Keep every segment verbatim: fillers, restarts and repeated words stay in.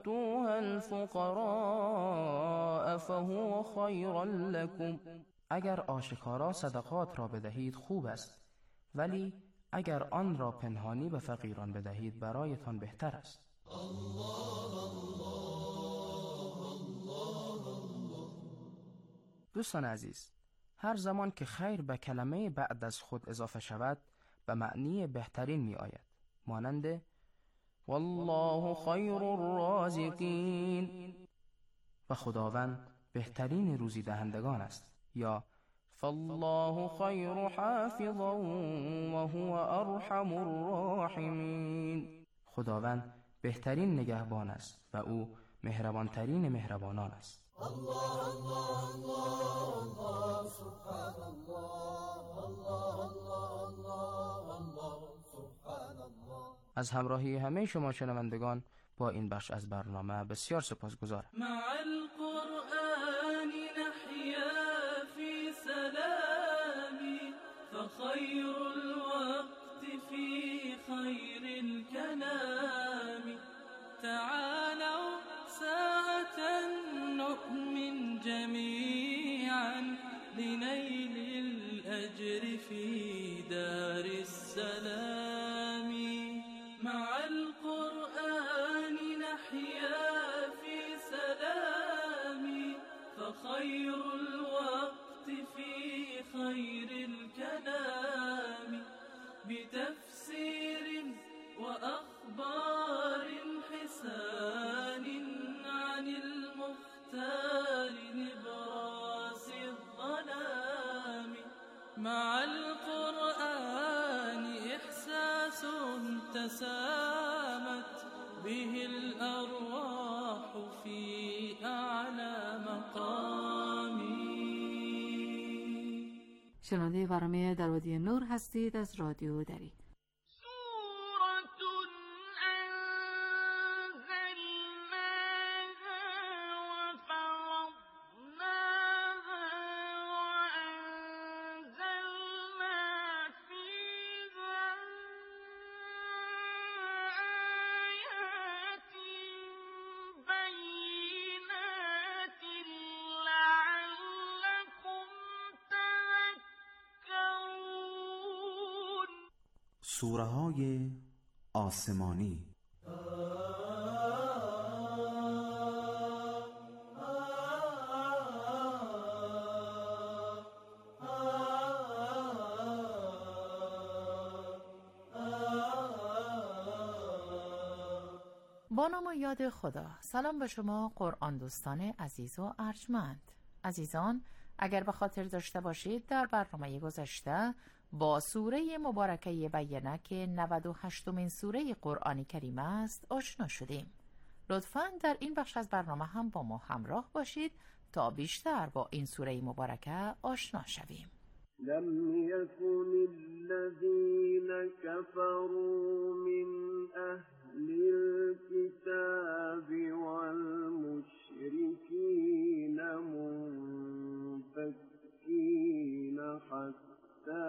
وآتوها الفقراء فهو خير لكم. اگر آشکارا صدقات را بدهید خوب است، ولی اگر آن را پنهانی به فقیران بدهید برایتان بهتر است. دوستان عزیز، هر زمان که خیر به کلمه بعد از خود اضافه شود به معنی بهترین می آید، مانند والله خیر الرازقین و خداوند بهترین روزی دهندگان است، یا فالله خیر حافظا و هو ارحم الراحمین، خداوند بهترین نگهبان است و او مهربانترین مهربانان است. الله الله الله الله سبحان الله الله الله الله الله سبحان الله. از همراهی همه شما شنوندگان با این بخش از برنامه بسیار سپاسگزارم. مع القرآن نحيا في سلام فخير الوقت في خير الكلام. تعالوا ساعة نؤمن جميعا لنيل الأجر في دار السلام. مع القرآن نحيا في سلام فخير الوقت في خير الكلام. بتفسير وأخبار حسان عن المختار نبراس الظلام. مع القرآن إحساس تسامت به الأرواح في أعلى مقام. شنونده برنامه در وادی نور هستید از رادیو دری. سوره‌های آسمانی. با نام و یاد خدا. سلام به شما قرآن دوستان عزیز و ارجمند. عزیزان، اگر به خاطر داشته باشید در برنامه گذشته با سوره مبارکه بینه که نود و هشتمین سوره قرآن کریم است آشنا شدیم. لطفاً در این بخش از برنامه هم با ما همراه باشید تا بیشتر با این سوره مبارکه آشنا شویم. لم يكن الذين كفروا من أهل الكتاب والمشركين منفكين حتى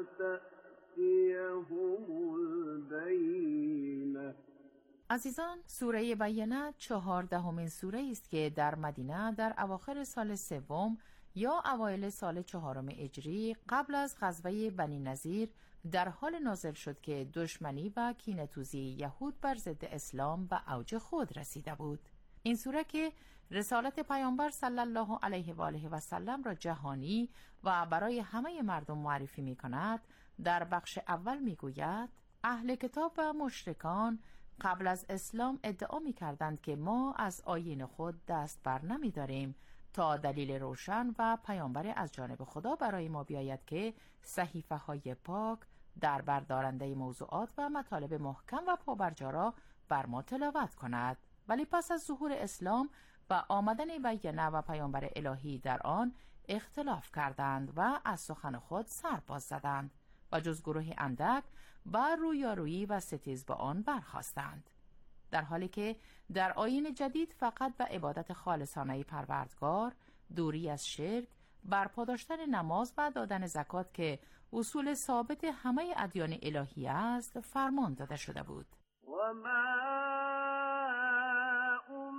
تأتيهم البينة. عزیزان، سوره بینه چهاردهمین سوره است که در مدینه در اواخر سال سوم یا اوایل سال چهارم هجری قبل از غزوه بنی نضیر در حال نازل شد که دشمنی و کینه‌توزی یهود بر ضد اسلام به اوج خود رسیده بود. این سوره که رسالت پیامبر صلی الله علیه و آله و سلم را جهانی و برای همه مردم معرفی می کند، در بخش اول می گوید اهل کتاب و مشرکان قبل از اسلام ادعا می کردند که ما از آیین خود دست بر نمی داریم تا دلیل روشن و پیامبر از جانب خدا برای ما بیاید که صحیفه های پاک در بردارنده موضوعات و مطالب محکم و پابرجا را بر ما تلاوت کند. ولی پس از ظهور اسلام و آمدن بینه و پیامبر الهی در آن اختلاف کردند و از سخن خود سر باز زدند و جز گروه اندک بر رویارویی و ستیز با آن برخاستند، در حالی که در آیین جدید فقط به عبادت خالصانه پروردگار، دوری از شرک، برپا داشتن نماز و دادن زکات که اصول ثابت همه ادیان الهی است فرمان داده شده بود. و ما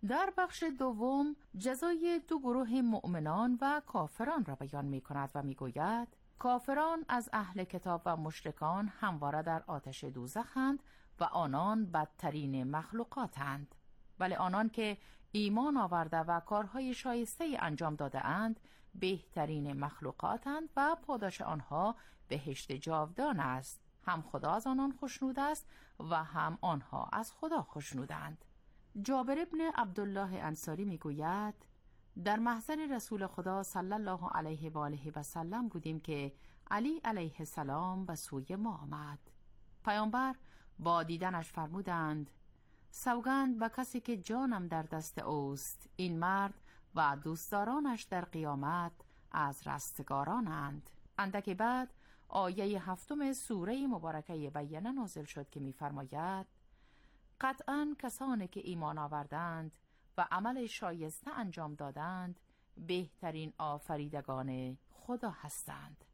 در بخش دوم جزای دو گروه مؤمنان و کافران را بیان می کند و می گوید کافران از اهل کتاب و مشرکان همواره در آتش دوزخند و آنان بدترین مخلوقاتند، ولی آنان که ایمان آورده و کارهای شایسته انجام داده اند بهترین مخلوقاتند و پاداش آنها بهشت جاودان است. هم خدا از آنان خوشنود است و هم آنها از خدا خوشنودند. جابر ابن عبدالله انصاری می گوید در محضر رسول خدا صلی الله علیه و آله و سلم بودیم که علی علیه السلام به سوی ما آمد. پیامبر با دیدنش فرمودند سوگند به کسی که جانم در دست اوست، این مرد و دوستدارانش در قیامت از رستگارانند. اندکی بعد آیه هفتم سوره مبارکه بینه نازل شد که می‌فرماید قطعاً کسانی که ایمان آوردند و عمل شایسته انجام دادند بهترین آفریدگان خدا هستند.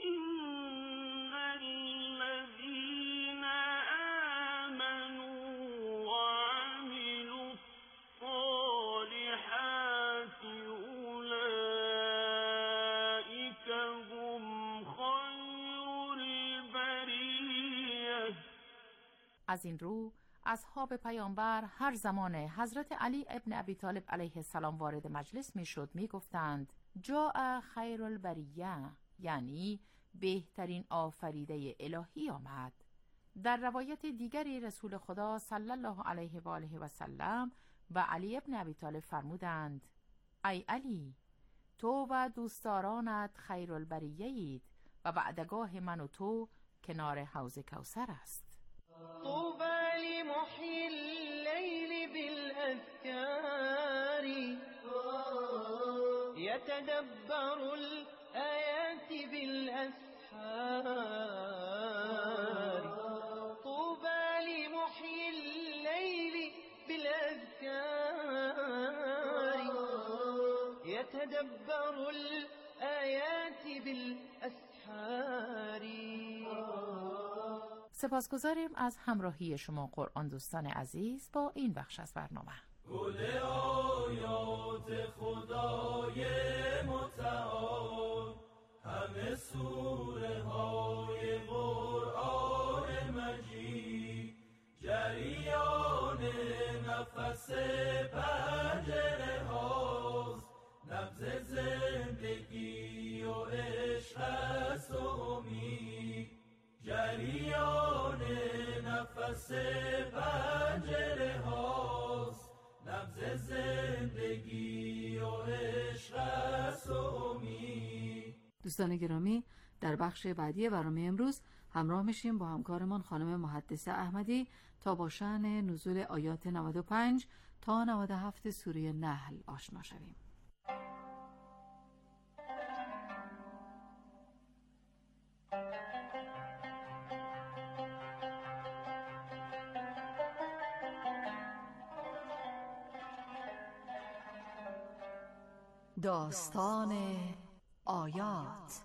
از این رو اصحاب پیامبر هر زمان حضرت علی ابن ابی طالب علیه السلام وارد مجلس می شد می گفتند جاء خیر البریه، یعنی بهترین آفریده الهی آمد. در روایت دیگری رسول خدا صلی الله علیه و آله و سلم و علی ابن ابی طالب فرمودند ای علی، تو و دوستدارانت خیر البریه اید و بعدگاه من و تو کنار حوض کوثر است. طوبى لمحيي الليل بالأذكار يتدبر الآيات بالأسحار. طوبى لمحيي الليل بالأذكار يتدبر الآيات بالأسحار. سپاسگزاریم از همراهی شما قرآن دوستان عزیز با این بخش از برنامه. گل آیات خدای متعال، همه سوره های قرآن مجید، جریان نفس پنجره هاست، نبض زندگی و عشق است و امید. جریان نفس پنجره هاست، نبض زندگی و عشق است و امید. دوستان گرامی، در بخش بعدی برنامه امروز همراه میشیم با همکارمان خانم محدثه احمدی تا با شأن نزول آیات نود و پنج تا نود و هفت سوره نحل آشنا شویم. داستان آیات.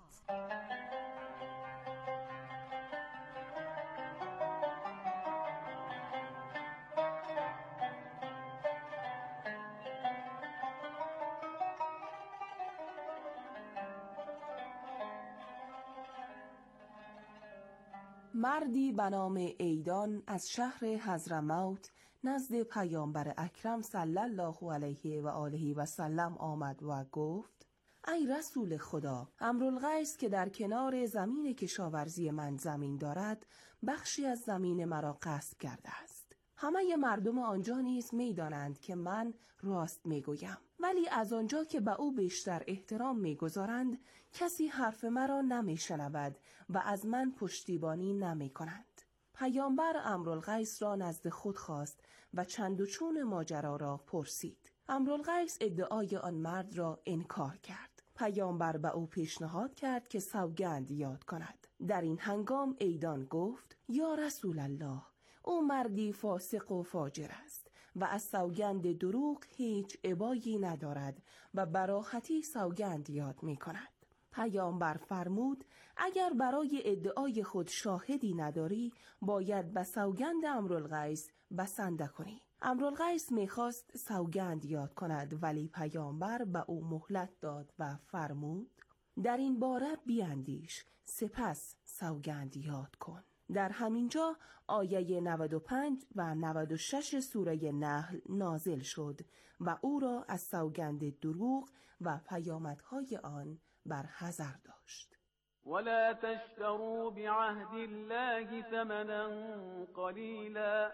مردی به نام ایدان از شهر حضرموت نزد پیامبر اکرم صلی الله علیه و آله و سلم آمد و گفت ای رسول خدا، امرالغیث که در کنار زمین کشاورزی من زمین دارد بخشی از زمین مرا غصب کرده است. همه مردم آنجا نیز می دانند که من راست می گویم، ولی از آنجا که به او بیشتر احترام می گذارند کسی حرف مرا نمی شنود و از من پشتیبانی نمی کنند. پیامبر امرالغیث را نزد خود خواست و چند و چون ماجرا را پرسید. امرالغیث ادعای آن مرد را انکار کرد. پیامبر به او پیشنهاد کرد که سوگند یاد کند. در این هنگام ایدان گفت یا رسول الله، او مردی فاسق و فاجر است و از سوگند دروغ هیچ ابایی ندارد و براحتی سوگند یاد می کند. پیامبر فرمود اگر برای ادعای خود شاهدی نداری باید به سوگند امرالغیث بسنده کنی. امرالقیس میخواست سوگند یاد کند، ولی پیامبر به او مهلت داد و فرمود در این باره بیاندیش، سپس سوگند یاد کن. در همینجا آیه نود و پنج و نود و شش سوره نحل نازل شد و او را از سوگند دروغ و پیامدهای آن بر حذر داشت. ولا تشتروا بعهد الله ثمنا قليلا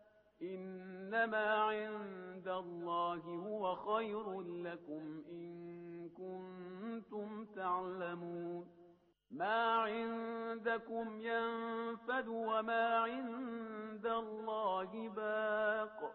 انما عند الله هو خير لكم ان كنتم تعلمون ما عندكم ينفد وما عند الله باق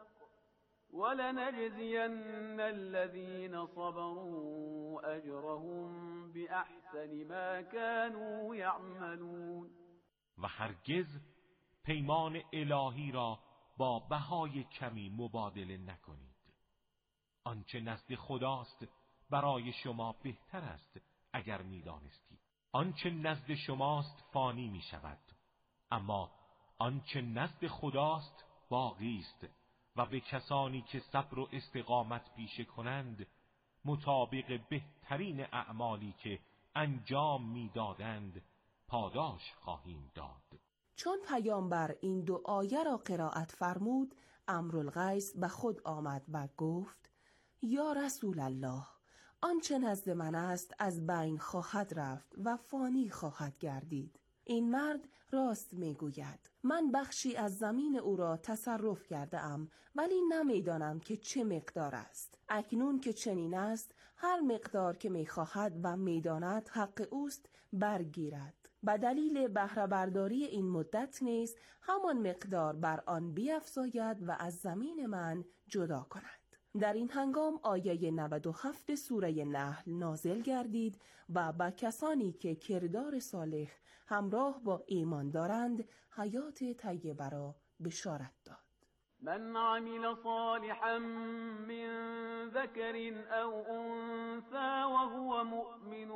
ولنجزين الذين صبروا أجرهم بأحسن ما كانوا يعملون. و هرگز پیمان الهی را با بهای کمی مبادله نکنید. آنچه نزد خداست برای شما بهتر است اگر می‌دانستید. آنچه نزد شماست فانی می شود، اما آنچه نزد خداست باقی است و به کسانی که صبر و استقامت پیشه کنند مطابق بهترین اعمالی که انجام می‌دادند پاداش خواهیم داد. چون پیامبر این دو آیه را قرائت فرمود، امرالقیس به خود آمد و گفت یا رسول الله، آنچه نزد من است از بین خواهد رفت و فانی خواهد گردید. این مرد راست میگوید. من بخشی از زمین او را تصرف کرده ام، ولی نمیدانم که چه مقدار است. اکنون که چنین است، هر مقدار که میخواهد و میداند حق اوست برگیرد. به دلیل بهره برداری این مدت نیز همان مقدار بر آن بیفزاید و از زمین من جدا کند. در این هنگام آیه نود و هفت سوره نحل نازل گردید و با کسانی که کردار صالح همراه با ایمان دارند حیات طیبه را بشارت داد. من عمل صالحا من ذكر او انثى وهو مؤمن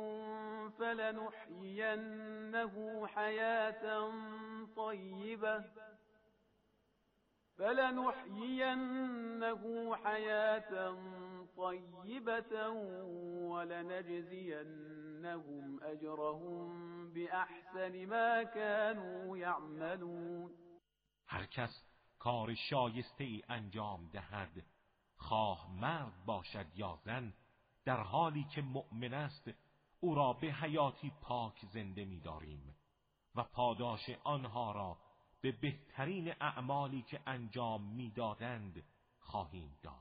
فلنحيينه حياة طيبة فلنحيينه حياة طيبة ولنجزينهم أجرهم بأحسن ما كانوا يعملون. هر کس کار شایسته ای انجام دهد، خواه مرد باشد یا زن، در حالی که مؤمن است او را به حیاتی پاک زنده می داریم و پاداش آنها را به بهترین اعمالی که انجام میدادند خواهیم داد.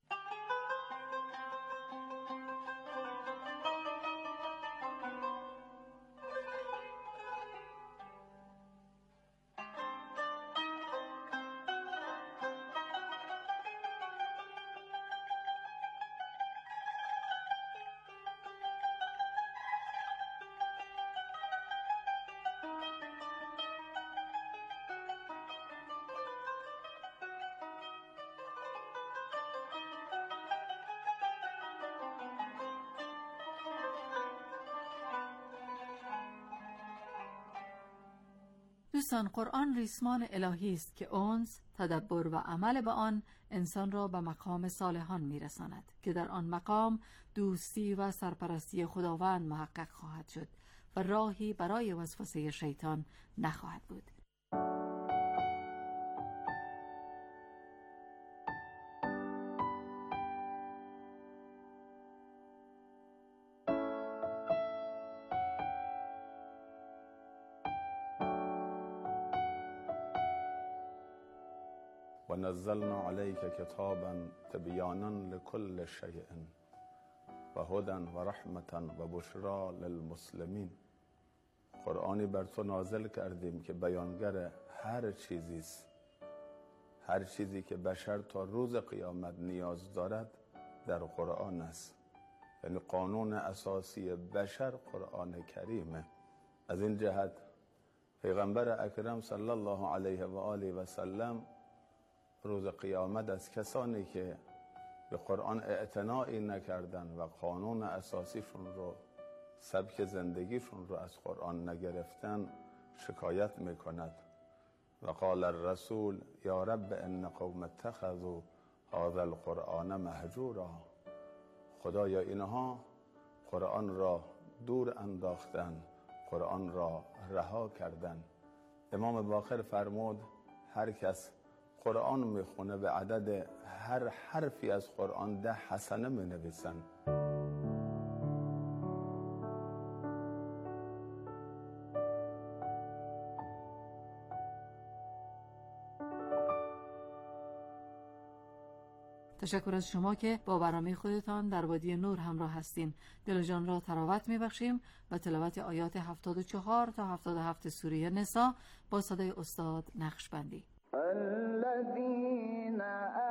دوستان، قرآن ریسمان الهی است که انس، تدبر و عمل به آن انسان را به مقام صالحان میرساند که در آن مقام دوستی و سرپرستی خداوند محقق خواهد شد و راهی برای وسوسه شیطان نخواهد بود. ونزلنا عليك كتابا تبيانا لكل شيء وهدى ورحمة وبشرى للمسلمين. قرآنی بر تو نازل کردیم که بیانگر هر چیزی است. هر چیزی که بشر تا روز قیامت نیاز دارد در قرآن است. یعنی قانون اساسی بشر قرآن کریمه. از این جهت پیغمبر اکرم صلی الله علیه و آله و سلم روز قیامت از کسانی که به قرآن اعتنایی نکردن و قانون اساسیشون رو، سبک زندگیشون رو از قرآن نگرفتن شکایت میکند و قال الرسول یا رب ان قوم اتخذوا هذا القرآن مهجورا. خدایا اینها قرآن را دور انداختن، قرآن را رها کردن. امام باقر فرمود هر کس قرآن میخونه به عدد هر حرفی از قرآن ده حسنه مینویسن. تشکر از شما که با برنامه خودتان در وادی نور همراه هستین. دل جان را تراوت میبخشیم و تلاوت آیات هفتاد و چهار تا هفتاد و هفت سوره نساء با صدای استاد نقشبندی. الذين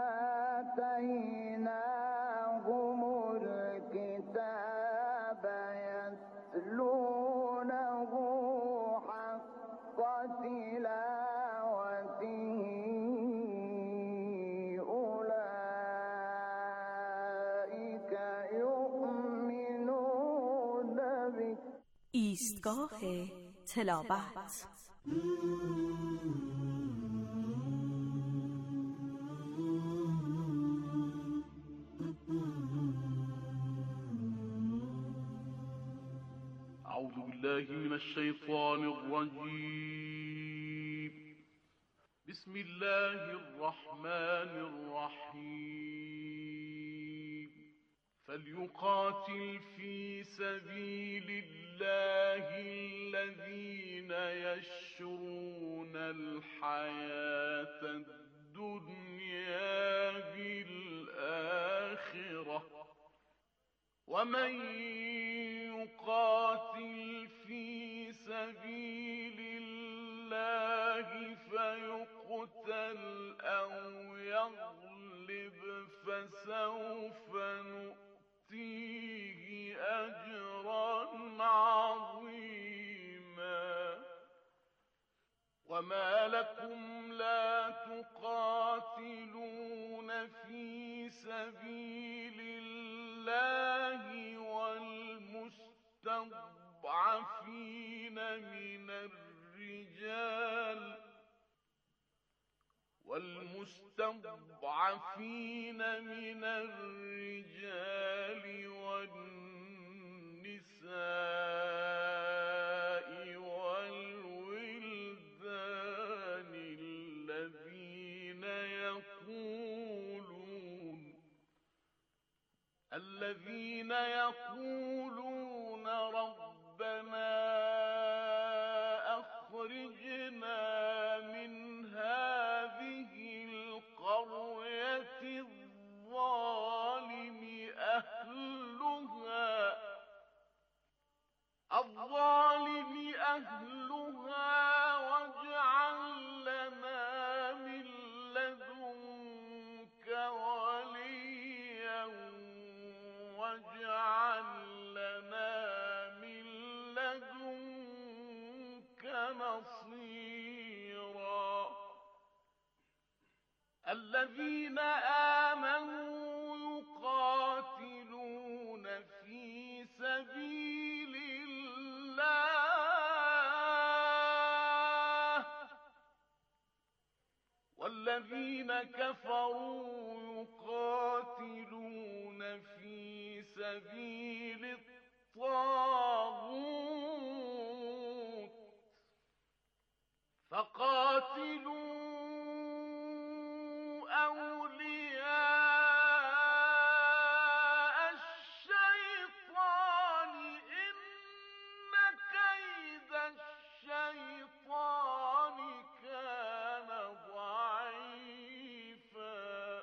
آتيناهم الكتاب يتلونه حق تلاوته أولئك يؤمنون به. ایستگاه تلاوت. أعوذ بالله من الشيطان الرجيم. بسم الله الرحمن الرحيم. فليقاتل في سبيل الله الذين يشرون الحياة الدنيا بالآخرة ومن يقاتل في سبيل الله فيقتل أو يغلب فسوف نؤتيه أجرا عظيما. وما لكم لا تقاتلون في سبيل الله والمستضعفين من الرجال والمستضعفين من الرجال والنساء والولدان الذين يقولون الذين يقولون ربنا أخرجنا من هذه القرية الظالم أهلها الظالم أهلها واجعل لنا من لدنك وليا واجعل لنا من لدنك نصيرا. الذين آمنوا يقاتلون في سبيل الله والذين كفروا يقاتلون في سبيل الطاغوت فقاتلوا أولياء الشيطان إن كيد الشيطان كان ضعيفا.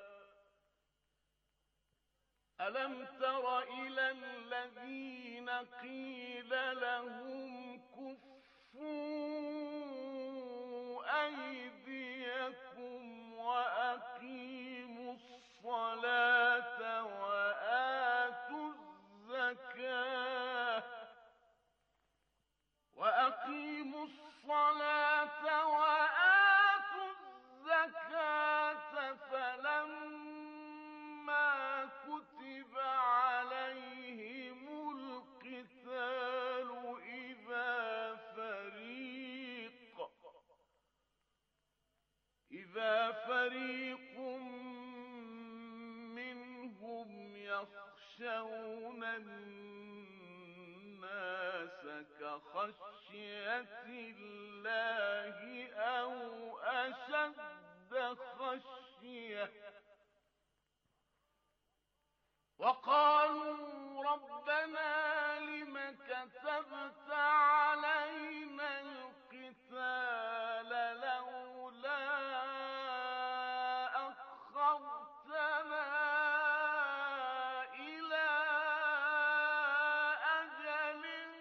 ألم تر إلى الذين قيل لهم كفوا أيديكم وأقيموا الصلاة وآتوا الزكاة وأقيموا الصلاة وآتوا الزكاة فلما كتب عليهم القتال إذا فريق يخشون الناس كخشية الله أو أشد خشية وقالوا ربنا لم كتبت علينا القتال لولا أخرتنا إلى أجل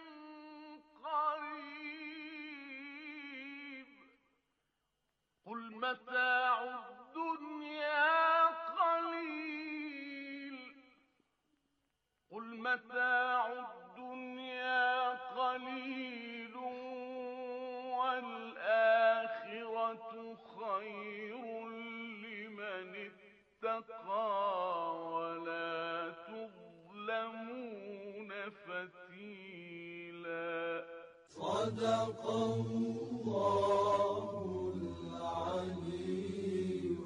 قريب قل متاع الدنيا قليل قل متاع الدنيا قليل والآخرة خير لمن اتقى ولا تظلمون فتيلا صدق الله العلي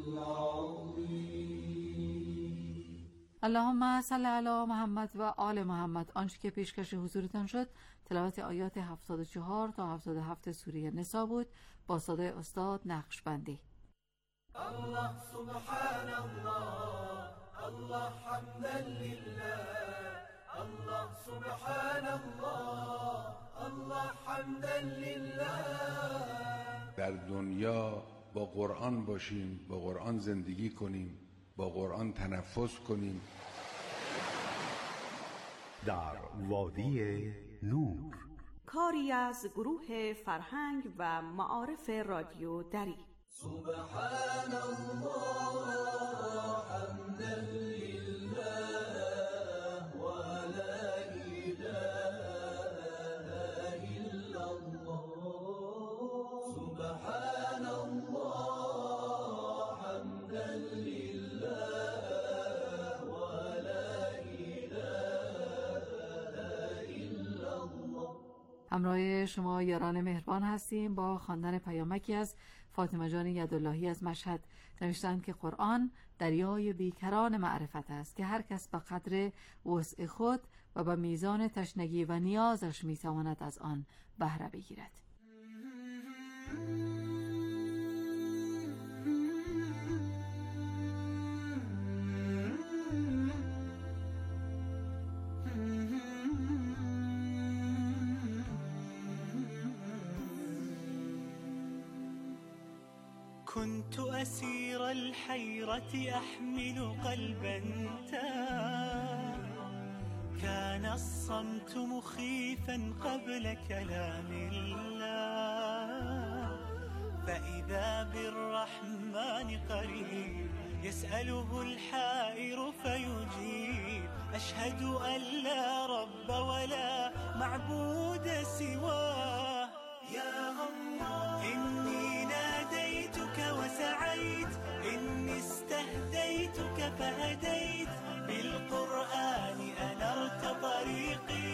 العظيم. اللهم صل علی محمد و آل محمد. آنچه که پیشکش حضورتان شد تلاوت آیات هفتاد و چهار تا هفتاد و هفت سوره نساء بود با صدای استاد نقشبندی. الله سبحان الله الله حمدا لله الله سبحان الله الله حمدا لله. در دنیا با قرآن باشیم، با قرآن زندگی کنیم، با قرآن تنفس کنیم. در وادی نور، کاری از گروه فرهنگ و معارف رادیو دری. سبحان الله حمدا لله ولا إله إلا الله. سبحان الله حمدا لله ولا إله إلا الله. همراه شما یاران مهربان هستیم با خواندن پیامکی از فاطمه جان یداللهی از مشهد. نوشتند که قرآن دریای بیکران معرفت است که هر کس به قدر وسع خود و به میزان تشنگی و نیازش میتواند از آن بهره بگیرد. كنت أسير الحيرة أحمل قلبا تاه كان الصمت مخيفا قبل كلام الله فإذا بالرحمن قريب يسأله الحائر فيجيب أشهد أن لا رب ولا معبود سواه يا الله إني ناديتك وسعيت إني استهديتك فهديت بالقرآن أنرت طريقي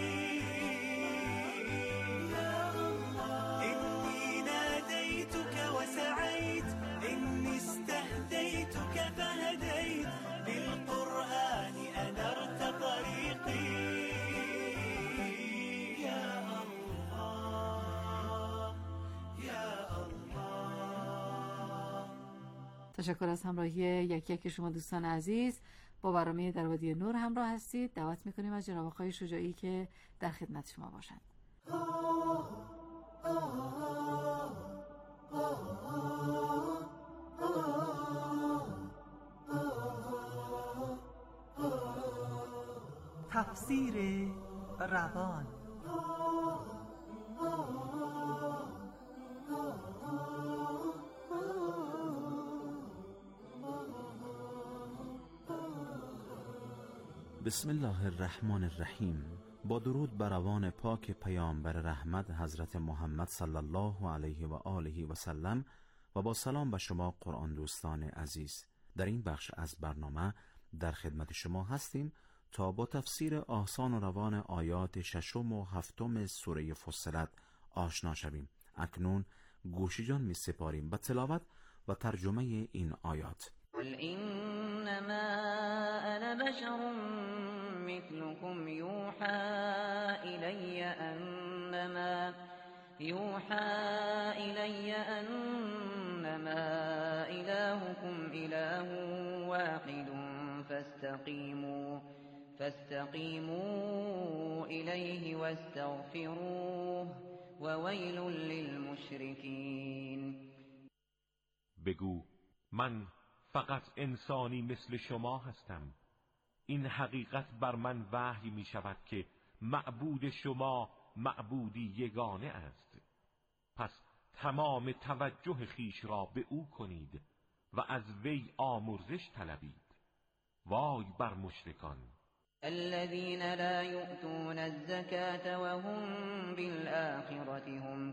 يا الله إني ناديتك وسعيت إني استهديتك فهديت بالقرآن أنرت طريقي يا الله يا الله. تشکر از همراهی یکی یک شما دوستان عزیز. با برنامه در وادی نور همراه هستید. دعوت میکنیم از جناب آقای شجاعی که در خدمت شما باشند. تفسیر روان. بسم الله الرحمن الرحیم. با درود بر روان پاک پیامبر رحمت حضرت محمد صلی الله علیه و آله و سلم و با سلام به شما قرآن دوستان عزیز. در این بخش از برنامه در خدمت شما هستیم تا با تفسیر آسان و روان آیات ششم و هفتم سوره فصلت آشنا شویم. اکنون گوش جان می سپاریم به تلاوت و ترجمه این آیات. قل إنما أنا بشر مثلكم يوحى إلي أنما يوحى إلي أنما إلهكم إله واحد فاستقيموا فاستقيموا إليه واستغفروه وويل للمشركين. بگو من فقط انسانی مثل شما هستم. این حقیقت بر من وحی می شود که معبود شما معبودی یگانه است. پس تمام توجه خیش را به او کنید و از وی آمرزش طلبید. وای بر مشرکان الذين لا يؤتون الزكاة وهم بالآخرة هم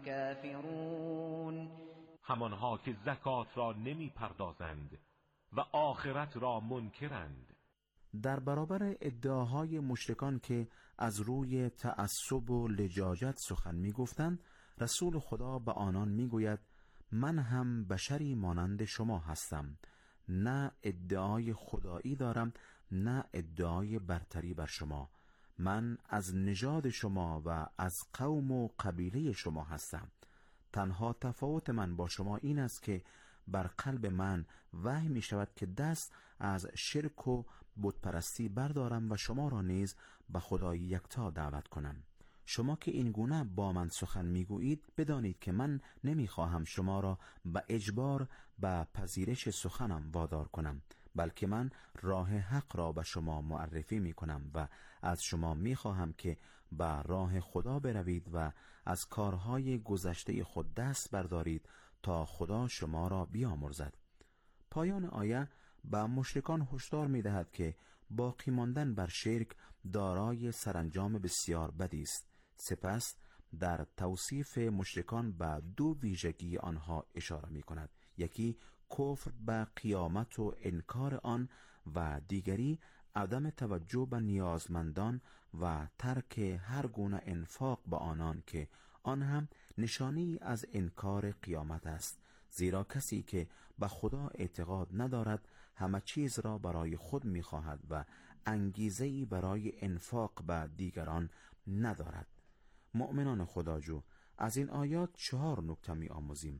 كافرون. همانها که زکات را نمی پردازند و آخرت را منکرند. در برابر ادعاهای مشرکان که از روی تعصب و لجاجت سخن می گفتند، رسول خدا به آنان می گوید من هم بشری مانند شما هستم، نه ادعای خدایی دارم نه ادعای برتری بر شما. من از نژاد شما و از قوم و قبیله شما هستم. تنها تفاوت من با شما این است که بر قلب من وحی می شود که دست از شرک و بتپرستی بردارم و شما را نیز به خدای یکتا دعوت کنم. شما که این گونه با من سخن میگویید بدانید که من نمیخواهم شما را به اجبار به پذیرش سخنم وادار کنم، بلکه من راه حق را به شما معرفی میکنم و از شما میخواهم که به راه خدا بروید و از کارهای گذشته خود دست بردارید تا خدا شما را بیامرزد. پایان آیه به مشرکان هشدار میدهد که باقی ماندن بر شرک دارای سرانجام بسیار بدی است. سپس در توصیف مشرکان به دو ویژگی آنها اشاره می کند. یکی کفر به قیامت و انکار آن و دیگری عدم توجه به نیازمندان و ترک هر گونه انفاق به آنان که آن هم نشانی از انکار قیامت است. زیرا کسی که به خدا اعتقاد ندارد همه چیز را برای خود می خواهد و انگیزه‌ای برای انفاق به دیگران ندارد. مؤمنان خداجو، از این آیات چهار نکته می آموزیم.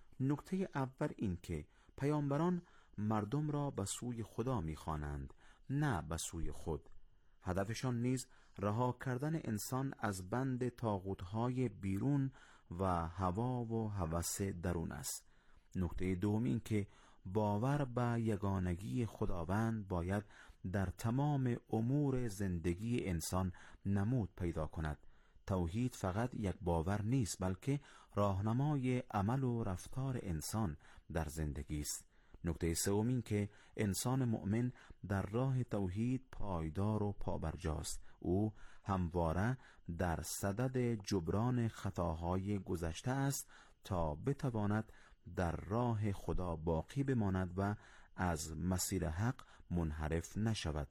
نکته اول این که پیامبران مردم را به سوی خدا می خوانند، نه به سوی خود. هدفشان نیز رها کردن انسان از بند طاغوت‌های بیرون و هوا و هوس درون است. نکته دوم این که باور به یگانگی خداوند باید در تمام امور زندگی انسان نمود پیدا کند. توحید فقط یک باور نیست، بلکه راهنمای عمل و رفتار انسان در زندگی است. نکته سوم این که انسان مؤمن در راه توحید پایدار و پابرجاست. او همواره در صدد جبران خطاهای گذشته است تا بتواند در راه خدا باقی بماند و از مسیر حق منحرف نشود.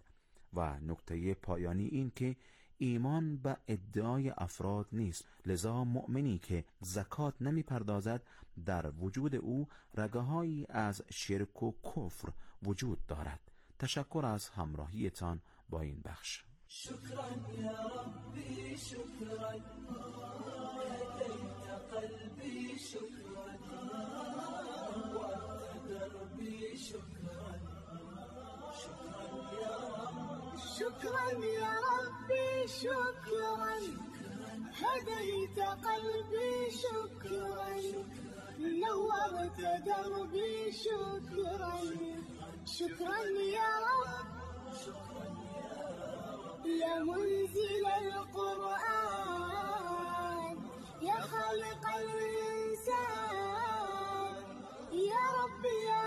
و نکته پایانی این که ایمان به ادعای افراد نیست، لذا مؤمنی که زکات نمی پردازد در وجود او رگه‌هایی از شرک و کفر وجود دارد. تشکر از همراهیتان با این بخش. شكرا يا ربي شكرا هديت قلبي شكرا وعدت دربي شكرا شكرا يا رب شكرا يا ربي شكرا هديت قلبي شكرا نورت دربي شكرا شكرا يا رب يا منزل القرآن يا خالق الإنسان يا رب يا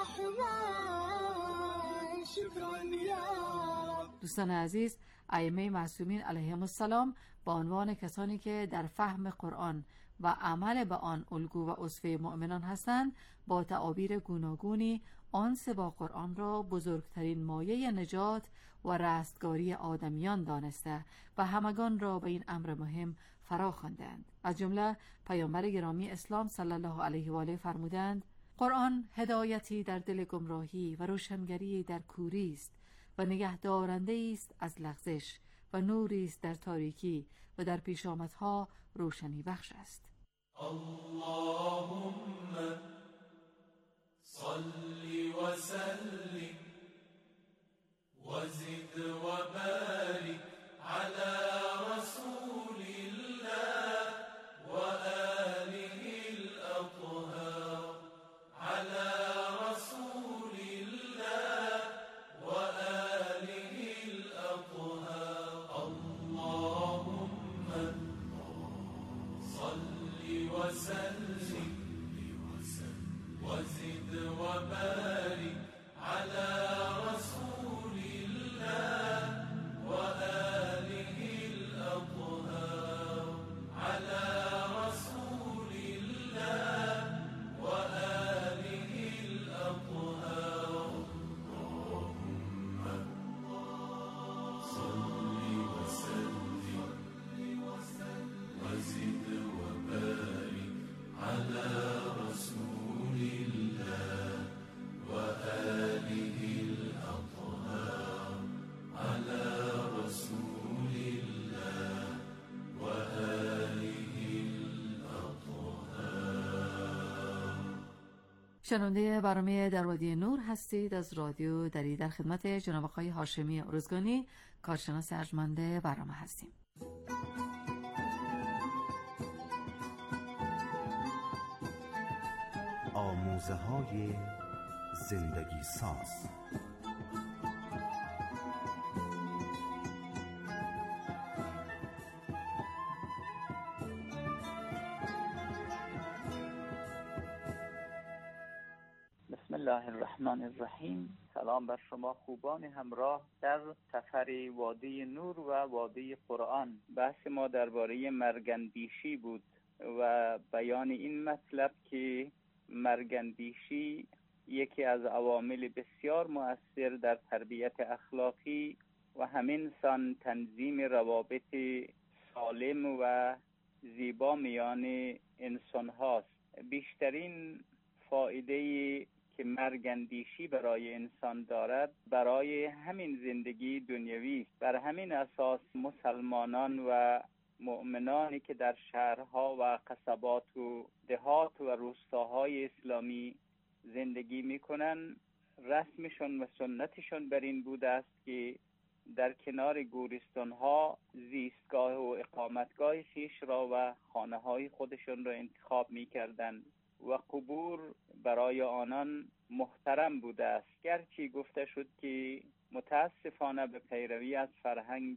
رحمن شكرا يا رب. دوستان عزیز، ائمه معصومین علیهم السلام با عنوان کسانی که در فهم قرآن و عمل به آن الگو و اسوه مؤمنان هستند، با تعابیر گوناگونی آنس با قرآن را بزرگترین مایه نجات و رستگاری آدمیان دانسته و همگان را به این امر مهم فرا خواندند. از جمله پیامبر گرامی اسلام صلی الله علیه و آله فرمودند: قرآن هدایتی در دل گمراهی و روشنگری در کوری است و نگهدارنده است از لغزش و نوری است در تاریکی و در پیشامدها روشنی بخش است. اللهم صل و سلم و زد و بارک على رسول الله و آله الاطهار على رسول الله و آله الاطهار اللهم صل و سلم و زد و بارک على رسول الله و آله الاطهار على رسول الله و آله الاطهار اللهم صل و سلم و زد و بارک على رسول الله و آله الاطهار على رسول الله و آله الاطهار. شنونده برنامه در وادی نور هستید از رادیو دری. در خدمت جناب آقای هاشمی ارزگانی، کارشناس ارجمند برنامه هستیم. آموزه های زندگی ساز. بسم الله الرحمن الرحیم. سلام بر شما خوبان همراه در سفر وادی نور و وادی قرآن. بحث ما درباره مرگندیشی بود و بیان این مطلب که مرگندیشی یکی از عوامل بسیار مؤثر در تربیت اخلاقی و همین سان تنظیم روابط سالم و زیبا میان انسان هاست. بیشترین فایده‌ای که مرگندیشی برای انسان دارد برای همین زندگی دنیوی است. بر همین اساس مسلمانان و مؤمنانی که در شهرها و قصبات و دهات و روستاهای اسلامی زندگی میکنن، رسمشون و سنتشون بر این بوده است که در کنار گورستانها زیستگاه و اقامتگاه خویش را و خانه‌های خودشون را انتخاب میکردند و قبور برای آنان محترم بوده است. گرچه گفته شد که متاسفانه به پیروی از فرهنگ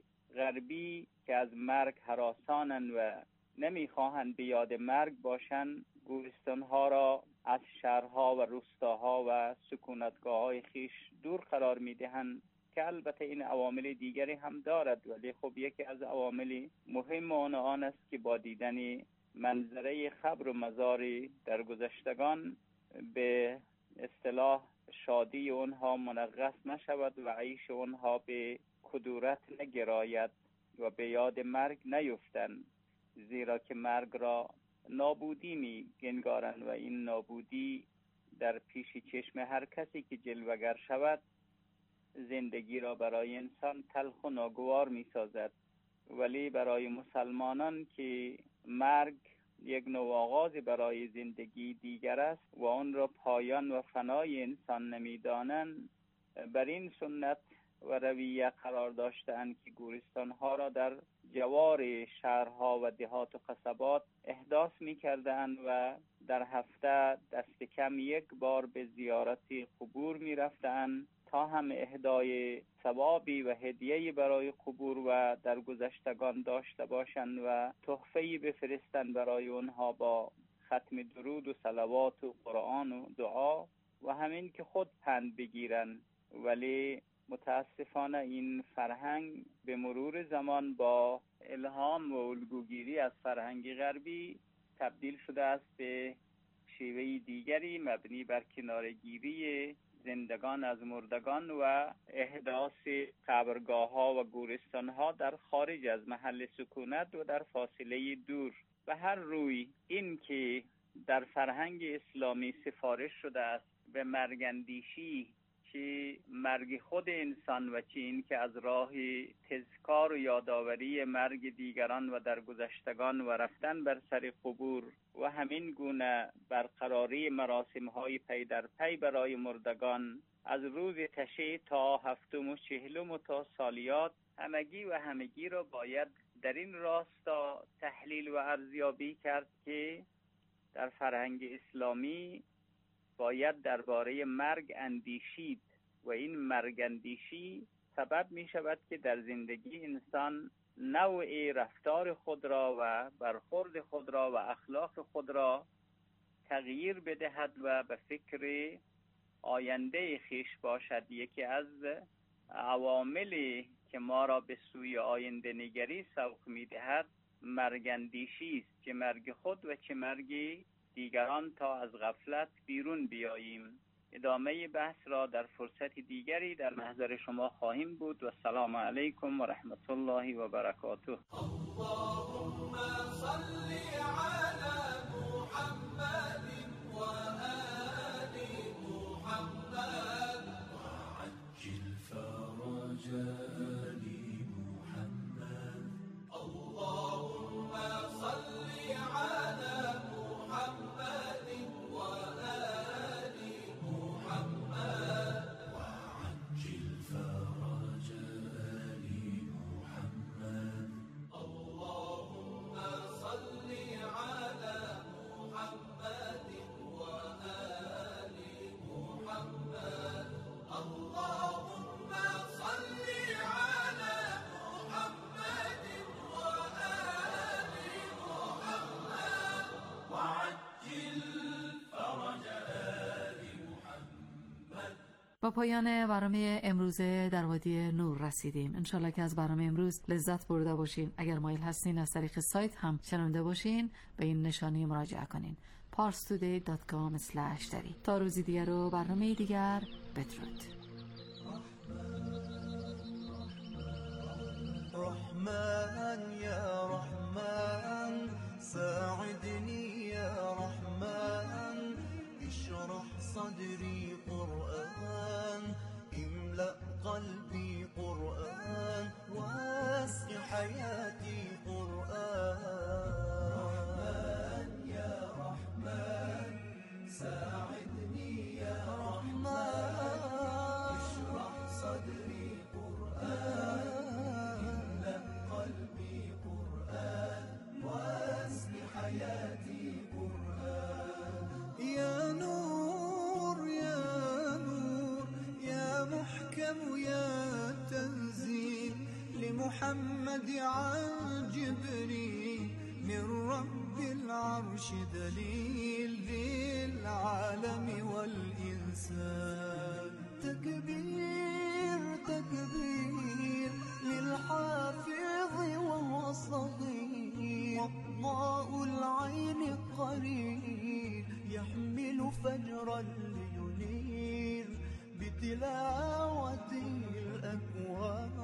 غربی که از مرگ هراسانند و نمیخواهند به یاد مرگ باشند، گورستانها را از شهرها و روستاها و سکونتگاه‌های خیش دور قرار میدهند که البته این عوامل دیگری هم دارد، ولی خب یکی از عوامل مهم آن آن است که با دیدن منظره قبر و مزار در گذشتگان به اصطلاح شادی اونها منغص نشود و عیش اونها به کدورت نگراید و به یاد مرگ نیفتند، زیرا که مرگ را نابودی می گنگارند و این نابودی در پیش چشم هر کسی که جلوگر شود زندگی را برای انسان تلخ و ناگوار می سازد. ولی برای مسلمانان که مرگ یک نوع آغاز برای زندگی دیگر است و آن را پایان و فنای انسان نمی دانند، بر این سنت و رویه قرار داشتند که گورستانها را در جوار شهرها و دهات و قصبات احداث می کردند و در هفته دست کم یک بار به زیارت قبور می رفتند تا هم اهدای ثوابی و هدیه‌ای برای قبور و در گذشتگان داشته باشند و تحفه‌ای بفرستند برای اونها با ختم درود و صلوات و قرآن و دعا و همین که خود پند بگیرند. ولی متاسفانه این فرهنگ به مرور زمان با الهام و الگوگیری از فرهنگ غربی تبدیل شده است به شیوه دیگری مبنی بر کنارگیری زندگان از مردگان و احداث قبرگاه ها و گورستان ها در خارج از محل سکونت و در فاصله دور. به هر روی این که در فرهنگ اسلامی سفارش شده است به مرگندیشی چی مرگ خود انسان و چی این که از راه تذکار و یادآوری مرگ دیگران و درگذشتگان و رفتن بر سر قبور و همین گونه برقراری مراسم های پی در پی برای مردگان از روز تشییع تا هفتم و چهلم و تا سالیات همگی و همگی را باید در این راستا تحلیل و ارزیابی کرد که در فرهنگ اسلامی باید درباره مرگ اندیشید و این مرگ اندیشی سبب می شود که در زندگی انسان نوع رفتار خود را و برخورد خود را و اخلاق خود را تغییر بدهد و به فکر آینده خیش باشد. یکی از عواملی که ما را به سوی آینده نگری سوق می دهد مرگ اندیشی است، چه مرگ خود و چه مرگ دیگران، تا از غفلت بیرون بیاییم. ادامه بحث را در فرصت دیگری در محضر شما خواهیم بود و السلام علیکم و رحمت الله و برکاته. اللهم صل علی محمد و آل محمد وعجل فرج آل محمد. اللهم صل علی محمد و آل محمد وعجل فرج آل محمد. اللهم صل على محمد وآل محمد. اللهم صل على محمد وآل محمد وعجل فرج آل محمد. با پایان برنامه امروزه در وادی نور رسیدیم. انشالله که از برنامه امروز لذت برده باشین. اگر مایل هستین از طریق سایت هم شنونده باشین به این نشانی مراجعه کنین پارس تودی دات کام اسلش دری. تا روزی دیگر و برنامه دیگر بدرود. رحمن يا رحمن ساعدني يا رحمن اشرح صدري قرآن املأ قلبي قرآن واسق حياتي قرآن. رحمن يا رحمن ساعدني يا رحمن اشرح صدري قرآن املأ قلبي قرآن واسق حياتي قرآن. يا نور يا نور يا محكم يا تنزيل لمحمد عن جبريل من رب العرش دليل للعالم والإنسان. تكبير تكبير للحافظ وهو صغير وضاء العين قرير يحمل فجرا لينير بتلاوته الأكوان.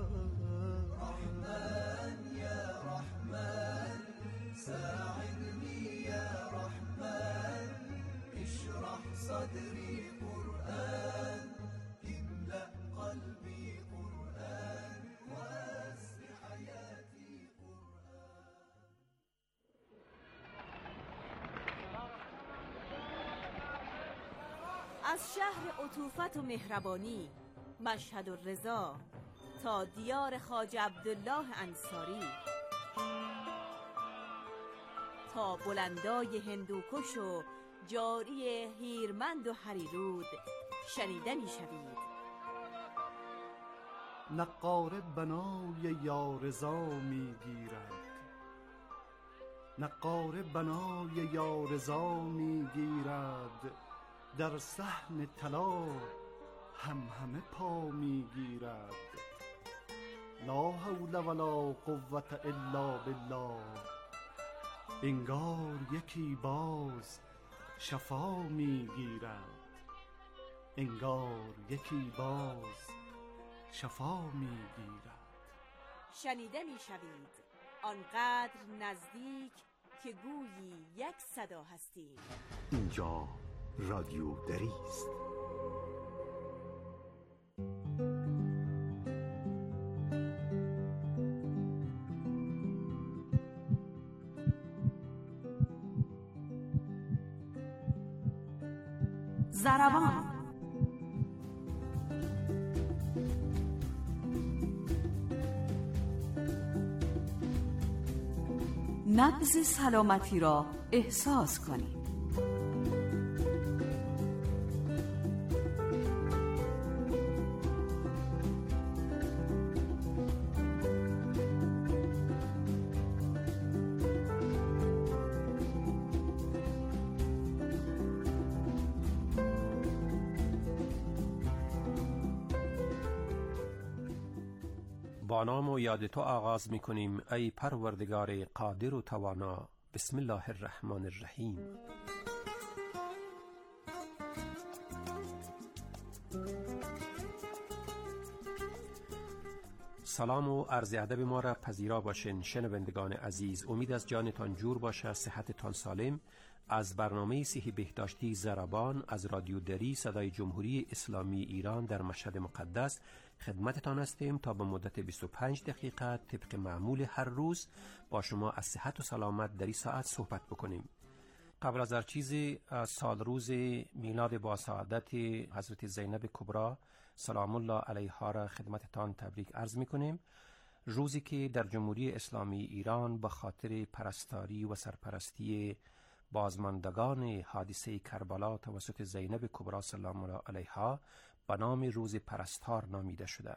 رحمن يا رحمن ساعدني يا رحمن اشرح صدري قرآن املأ قلبي قرآن واسق حياتي قرآن. از شهر عطوفت و مهربانی مشهد و رضا تا دیار خواجه عبدالله انصاری، تا بلندای هندوکش و جاری هیرمند و هریرود شنیده می شوید. نقاره بنای یارضا می گیرد، نقاره بنای یارضا می گیرد، در صحن طلا هم همه پا می گیرد. لا حول ولا قوة الا بالله. انگار یکی باز شفا می گیرد، انگار یکی باز شفا می گیرد. شنیده می شوید آنقدر نزدیک که گویی یک صدا هستیم. اینجا رادیو دری است. ضربان. نبض سلامتی را احساس کنید. با نام و یاد تو آغاز می کنیم ای پروردگار قادر و توانا. بسم الله الرحمن الرحیم. سلام و عرض ادب ما را پذیرا باشین شنوندگان عزیز. امید از جانتان جور باشه، صحتتان سالم. از برنامه صحی بهداشتی ضربان از رادیو دری صدای جمهوری اسلامی ایران در مشهد مقدس خدمتتان هستیم تا به مدت بیست و پنج دقیقه طبق معمول هر روز با شما از صحت و سلامت در این ساعت صحبت بکنیم. قبل از هر چیزی سال روز میلاد با سعادت حضرت زینب کبرا سلام الله علیها را خدمتتان تبریک عرض میکنیم. روزی که در جمهوری اسلامی ایران به خاطر پرستاری و سرپرستی بازماندگان حادثه کربلا توسط زینب کبرا سلام الله علیها به نام روز پرستار نامیده شده.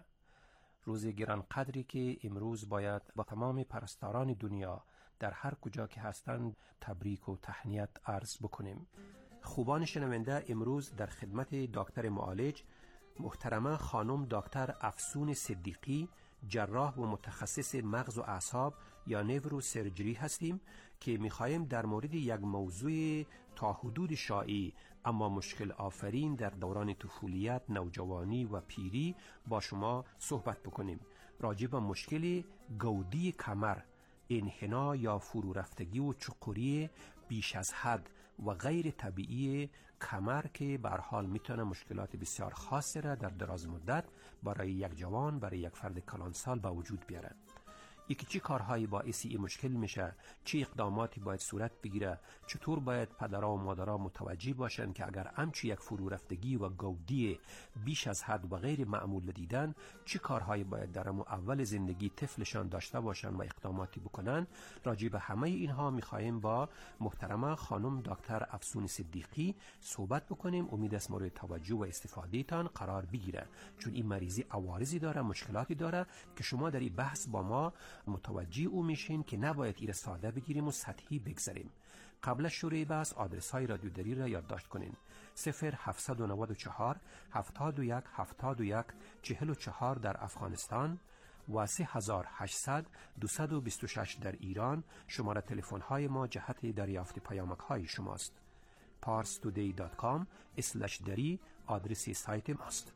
روز گران قدری که امروز باید با تمام پرستاران دنیا در هر کجا که هستند تبریک و تهنیت عرض بکنیم. خوبان شنونده، امروز در خدمت دکتر معالج محترمه خانم دکتر افسون صدیقی، جراح و متخصص مغز و اعصاب یا نیورو سرجری هستیم که میخواهیم در مورد یک موضوع تا حدود شایع اما مشکل آفرین در دوران طفولیت، نوجوانی و پیری با شما صحبت بکنیم. راجع به مشکل گودی کمر، انحنا یا فرو رفتگی و چقوری بیش از حد و غیر طبیعی کمر که به هر حال میتونه مشکلات بسیار خاصی را در دراز مدت برای یک جوان، برای یک فرد کلانسال به وجود بیاره. یکی چی کارهایی باعث این مشکل میشه، چه اقداماتی باید صورت بگیره، چطور باید پدرها و مادرها متوجه باشن که اگر همچی یک فرو رفتگی و گودی بیش از حد و غیر معمول دیدن، چه کارهایی باید در اول زندگی طفلشان داشته باشن و اقداماتی بکنن. راجع به همه اینها میخوایم با محترمه خانم دکتر افسون صدیقی صحبت بکنیم. امید است مورد توجه و استفاده تان قرار بگیره، چون این مریضی عوارضی داره، مشکلاتی داره که شما در این بحث با ما متوجه او میشین که نباید این ساده بگیریم و سطحی بگذاریم. قبل از شروع بحث آدرس های رادیو دری را یادداشت کنین: صفر هفتصد و نود و چهار هفتاد و یک هفتاد و یک چهل و چهار در افغانستان و سه هزار و هشتصد دویست و بیست و شش در ایران. شماره تلفن های ما جهت دریافت پیامک های شماست. پارس تودی دات کام اسلش دری آدرس سایت ماست.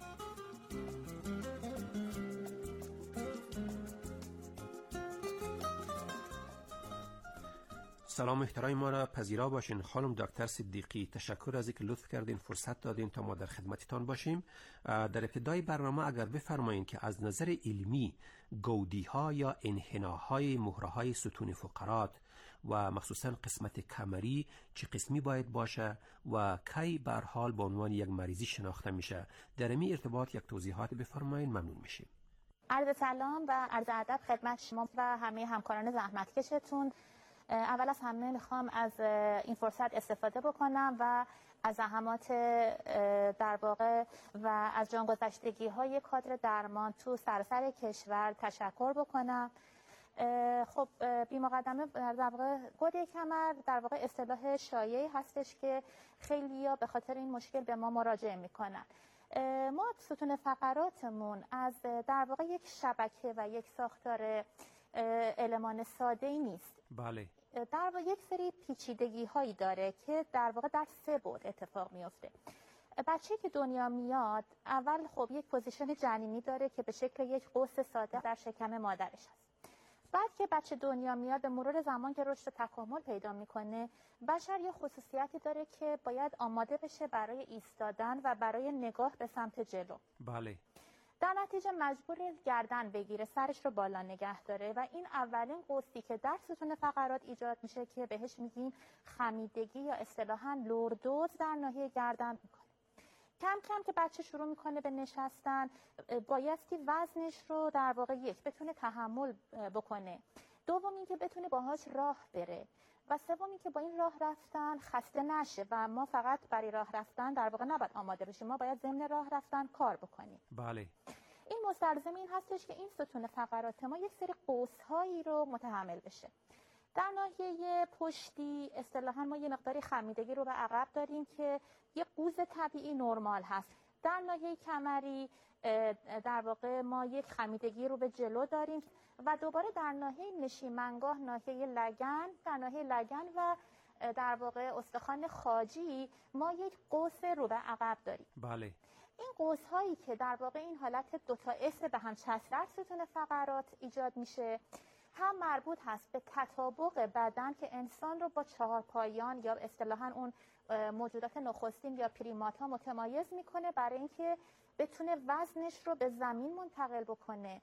سلام احترام ما را پذیرا باشین خانم دکتر صدیقی. تشکر از اینکه لطف کردین فرصت دادین تا ما در خدمتتان باشیم. در ابتدای برنامه اگر بفرمایین که از نظر علمی گودی ها یا انحناهای مهره های ستون فقرات و مخصوصا قسمت کمری چه قسمی باید باشه و کی به هر حال به عنوان یک مریضی شناخته میشه، در این ارتباط یک توضیحات بفرمایین ممنون میشیم. عرض سلام و عرض ادب خدمت شما و همه همکاران زحمتکشتون. اول از همه میخوام از این فرصت استفاده بکنم و از زحمات در واقع و از جانگذشتگی های کادر درمان تو سراسر کشور تشکر بکنم. خب بی مقدمه در واقع گودی کمر در واقع اصطلاح شایعی هستش که خیلی‌ها به خاطر این مشکل به ما مراجعه میکنن. ما ستون فقراتمون از در واقع یک شبکه و یک ساختار المان ساده‌ای نیست. بله. در واقع یک سری پیچیدگی هایی داره که در واقع در سه بعد اتفاق میفته. بچه که دنیا میاد اول خب یک پوزیشن جنینی داره که به شکل یک قوس ساده در شکم مادرش هست. بعد که بچه دنیا میاد به مرور زمان که رشد و تکامل پیدا میکنه، بشر یه خصوصیتی داره که باید آماده بشه برای ایستادن و برای نگاه به سمت جلو. بله. در نتیجه مجبور گردن بگیره، سرش رو بالا نگه داره و این اولین قوسی که در ستون فقرات ایجاد میشه که بهش میگیم خمیدگی یا اصطلاحاً لوردوز در ناحیه گردن میکنه. کم کم که بچه شروع میکنه به نشستن، بایستی وزنش رو در واقع یک بتونه تحمل بکنه، دوم این که بتونه باهاش راه بره و سوم این که با این راه رفتن خسته نشه و ما فقط برای راه رفتن در واقع نباید آماده بشیم، ما باید ضمن راه رفتن کار بکنیم. بله. این مستلزم این هستش که این ستون فقرات ما یک سری قوس‌هایی رو متحمل بشه. در ناحیه پشتی اصطلاحاً ما یه مقداری خمیدگی رو به عقب داریم که یه قوز طبیعی نرمال هست. در ناحیه کمری در واقع ما یک خمیدگی رو به جلو داریم و دوباره در ناحیه نشیمنگاه، ناحیه لگن، در ناحیه لگن و در واقع استخوان خاجی ما یک قوس رو به عقب داریم. بله. این قوس هایی که در واقع این حالت دو تا اس به هم چسب ستون فقرات ایجاد میشه هم مربوط هست به تطابق بدن که انسان رو با چهارپایان یا اصطلاحاً اون موجودات نخستین یا پریمات ها متمایز میکنه برای اینکه بتونه وزنش رو به زمین منتقل بکنه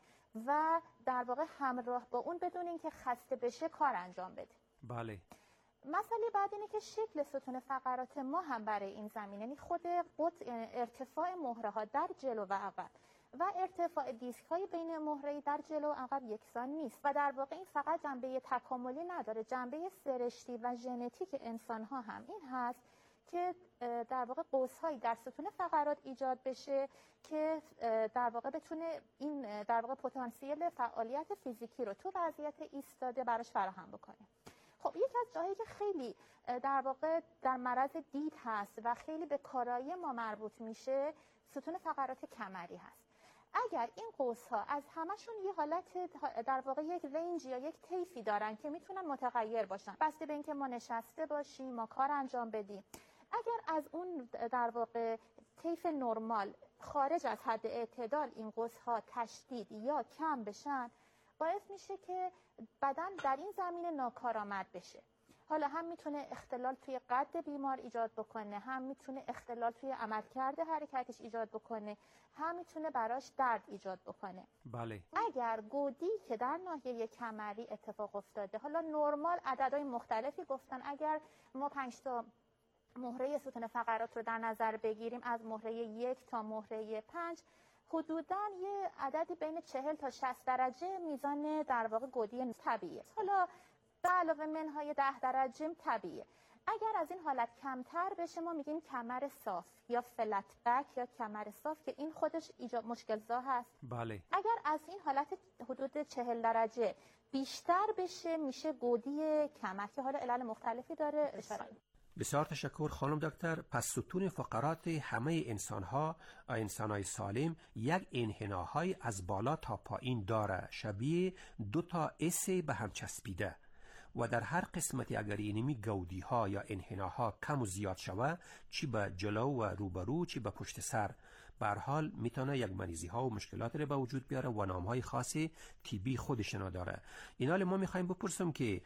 و در واقع همراه با اون بدون اینکه خسته بشه کار انجام بده. بله. مسئله بعد اینه که شکل ستون فقرات ما هم برای این زمین، یعنی خود قطع ارتفاع مهره ها در جلو و عقب و ارتفاع دیسک های بین مهره در جلو و عقب یکسان نیست و در واقع این فقط جنبه تکاملی نداره، جنبه سرشتی و ژنتیک انسان ها هم این هست که در واقع قوس‌هایی در ستون فقرات ایجاد بشه که در واقع بتونه این در واقع پتانسیل فعالیت فیزیکی رو تو وضعیت ایستاده براش فراهم بکنه. خب یکی از جاهایی که خیلی در واقع در معرض دید هست و خیلی به کارایی ما مربوط میشه ستون فقرات کمری هست. اگر این قوس‌ها از همشون یه حالت در واقع یک رنج یا یک طیفی دارن که میتونن متغیر باشن بسته به اینکه ما نشسته باشیم، ما کار انجام بدیم، اگر از اون در واقع طیف نرمال خارج از حد اعتدال این قوس‌ها تشدید یا کم بشن باعث میشه که بدن در این زمینه ناکارآمد بشه. حالا هم میتونه اختلال توی قد بیمار ایجاد بکنه، هم میتونه اختلال توی عملکرد حرکتش ایجاد بکنه، هم میتونه براش درد ایجاد بکنه. بله. اگر گودی که در ناحیه کمری اتفاق افتاده، حالا نرمال عددهای مختلفی گفتن، اگر ما پنج تا مهره ستون فقرات رو در نظر بگیریم از مهره یک تا مهره پنج حدوداً یه عددی بین چهل تا شصت درجه میزان در واقع گودی طبیعیه. حالا به علاوه منهای ده درجه طبیعیه. اگر از این حالت کمتر بشه ما میگیم کمر صاف یا فلت بک یا کمر صاف که این خودش ایجاد مشکل‌زا هست. بله. اگر از این حالت حدود چهل درجه بیشتر بشه میشه گودی کمر که حالا علل مختلفی داره اشاره. بسیار تشکر خانم دکتر. پس ستون فقرات همه انسان‌ها و انسان‌های سالم یک انحناهای از بالا تا پایین داره، شبیه دو تا اس به هم چسبیده و در هر قسمتی اگر اینمی گودی ها یا انحناها کم و زیاد شوه، چی به جلو و روبرو چی به پشت سر، به هر حال میتونه یک مریضی ها و مشکلات رو به وجود بیاره و نام های خاصی طبی خودشنا داره. اینال ما میخوایم بپرسیم که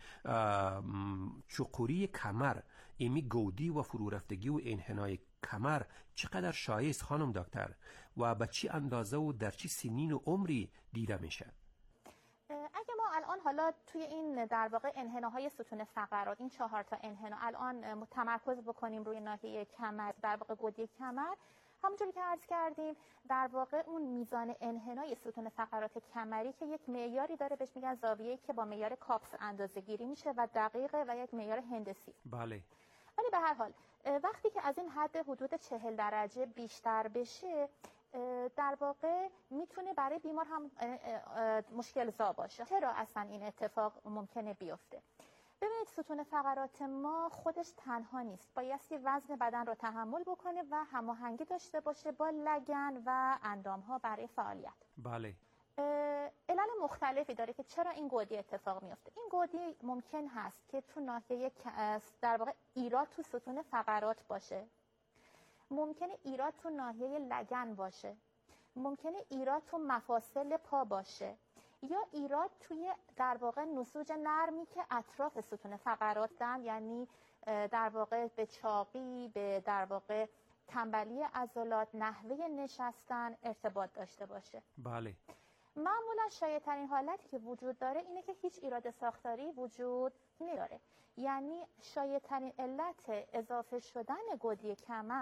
چقوری کمر، ایمی گودی و فرو رفتگی و انحنای کمر چقدر شایع است خانم دکتر و به چی اندازه و در چی سنین و عمری دیده میشه؟ اگه ما الان حالا توی این در واقع انحناهای ستون فقرات، این چهار تا انحنا الان تمرکز بکنیم روی ناحیه کمر، در واقع گودی کمر، همونجوری که عرض کردیم در واقع اون میزان انحنای ستون فقرات کمری که یک معیاری داره بهش میگن زاویه‌ای که با معیار کاپس اندازه‌گیری میشه و دقیقه و یک معیار هندسی. بله. ولی به هر حال وقتی که از این حد حدود چهل درجه بیشتر بشه در واقع میتونه برای بیمار هم مشکل زا باشه. چرا اصلا این اتفاق ممکنه بیفته؟ ببینید ستون فقرات ما خودش تنها نیست، بایستی وزن بدن رو تحمل بکنه و هماهنگی داشته باشه با لگن و اندام‌ها برای فعالیت. بله. علل مختلفی داره که چرا این گودی اتفاق میفته. این گودی ممکن هست که تو ناحیه در واقع ایراد تو ستون فقرات باشه، ممکنه ایراد تو ناحیه لگن باشه، ممکنه ایراد تو مفاصل پا باشه، یا ایراد توی در واقع نسوج نرمی که اطراف ستون فقرات دارن، یعنی در واقع به چاقی، به در واقع تنبلی عضلات، نحوه نشستن ارتباط داشته باشه. بله. معمولا شایع‌ترین حالتی که وجود داره اینه که هیچ ایراد ساختاری وجود نداره، یعنی شایع‌ترین علت اضافه شدن گودی کمر